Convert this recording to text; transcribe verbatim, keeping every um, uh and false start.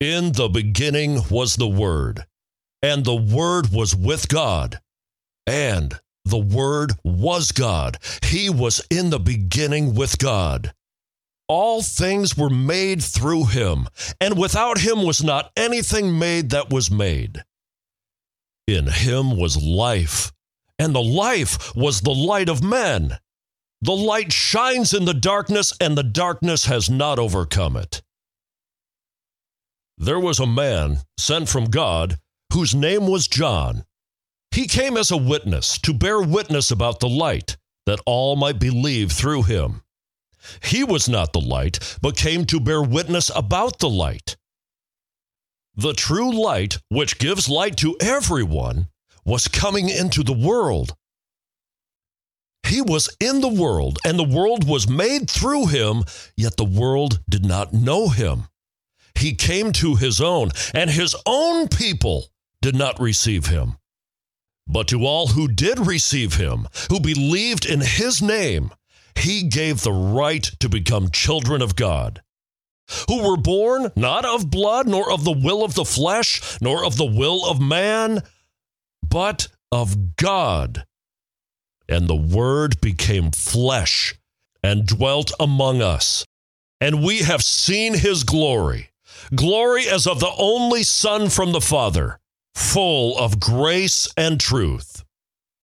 In the beginning was the Word, and the Word was with God, and the Word was God. He was in the beginning with God. All things were made through him, and without him was not anything made that was made. In him was life, and the life was the light of men. The light shines in the darkness, and the darkness has not overcome it. There was a man sent from God whose name was John. He came as a witness to bear witness about the light, that all might believe through him. He was not the light, but came to bear witness about the light. The true light, which gives light to everyone, was coming into the world. He was in the world, and the world was made through him, yet the world did not know him. He came to his own, and his own people did not receive him. But to all who did receive him, who believed in his name, he gave the right to become children of God, who were born not of blood, nor of the will of the flesh, nor of the will of man, but of God. And the Word became flesh and dwelt among us, and we have seen his glory, glory as of the only Son from the Father, full of grace and truth.